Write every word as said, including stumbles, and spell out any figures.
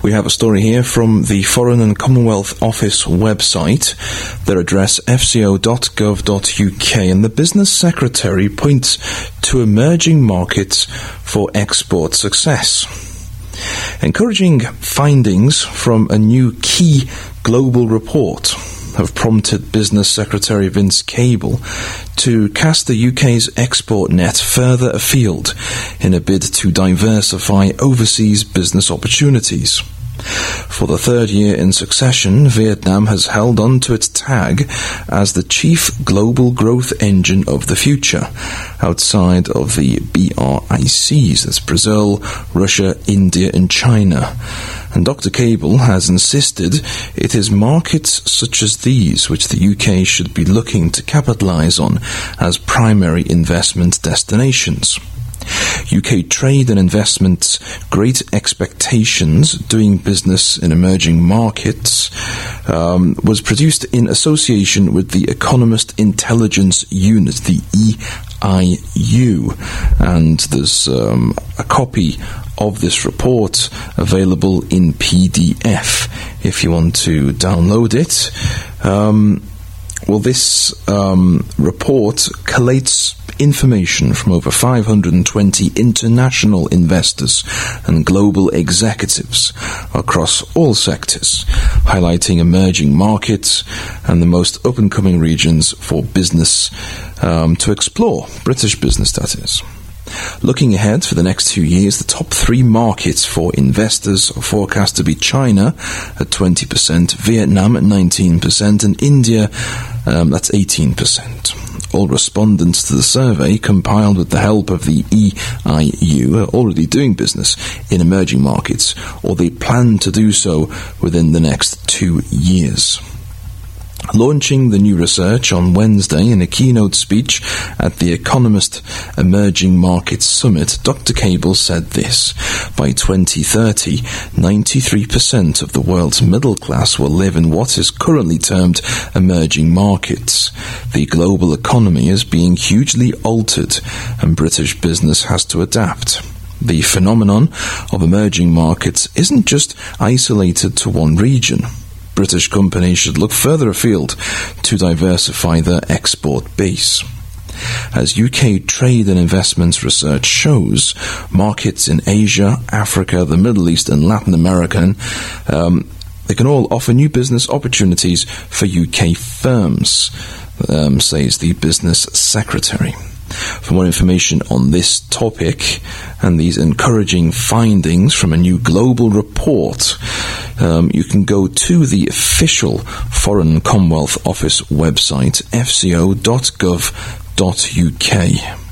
We have a story here from the Foreign and Commonwealth Office website, their address f c o dot gov dot u k, and the Business Secretary points to emerging markets for export success. Encouraging findings from a new key global report have prompted Business Secretary Vince Cable to cast the U K's export net further afield in a bid to diversify overseas business opportunities. For the third year in succession, Vietnam has held on to its tag as the chief global growth engine of the future, outside of the B R I Cs, that's Brazil, Russia, India and China. And Doctor Cable has insisted it is markets such as these which the U K should be looking to capitalise on as primary investment destinations. U K Trade and Investment's Great Expectations, Doing Business in Emerging Markets, um, was produced in association with the Economist Intelligence Unit, the E I U, and there's um, a copy of this report available in P D F if you want to download it. Um, well, this um, report collates information from over five hundred twenty international investors and global executives across all sectors, highlighting emerging markets and the most up-and-coming regions for business um, to explore, British business that is. Looking ahead for the next two years, the top three markets for investors are forecast to be China at twenty percent, Vietnam at nineteen percent, and India, um, that's eighteen percent. All respondents to the survey, compiled with the help of the E I U, are already doing business in emerging markets, or they plan to do so within the next two years. Launching the new research on Wednesday in a keynote speech at the Economist Emerging Markets Summit, Doctor Cable said this: by twenty thirty, ninety-three percent of the world's middle class will live in what is currently termed emerging markets. The global economy is being hugely altered, and British business has to adapt. The phenomenon of emerging markets isn't just isolated to one region. British companies should look further afield to diversify their export base. As U K Trade and Investments research shows, markets in Asia, Africa, the Middle East and Latin America, um, they can all offer new business opportunities for U K firms, um, says the Business Secretary. For more information on this topic and these encouraging findings from a new global report, um, you can go to the official Foreign Commonwealth Office website, f c o dot gov dot u k.